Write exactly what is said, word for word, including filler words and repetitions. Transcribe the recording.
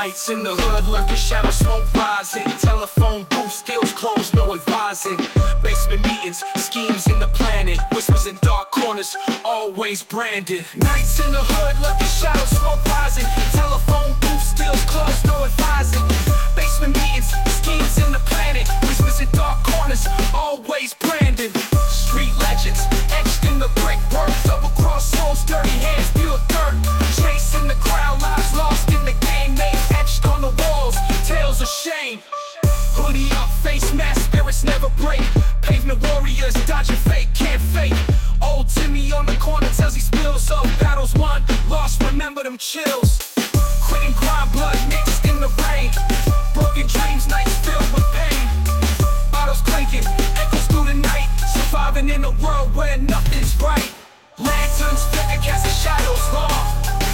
Nights in the hood, lurking shadows, smoke rising. Telephone booth, skills closed, no advising. Basement meetings, schemes in the planet. Whispers in dark corners, always branded. Nights in the hood, lurking shadows, smoke rising. Telephone booth, skills closed, no advising. Basement meetings, schemes in the planet. Whispers in dark corners, always branded. Street legends, etched in the brickwork. Double cross souls, dirty hands, pure dirt. Chasing the crowd, lives lost in the game. Name etched on the walls, tales of shame. Hoodie up, face mask, spirits never break. Pavement warriors, dodging fate, can't fake. Old Timmy on the corner tells he spills of battles won, lost, remember them chills. Quitting crime, blood mixed in the rain. Broken dreams, nights filled with pain. Bottles clinking, echoes through the night. Surviving in a world where nothing's right. Lanterns flicker, casting shadows long.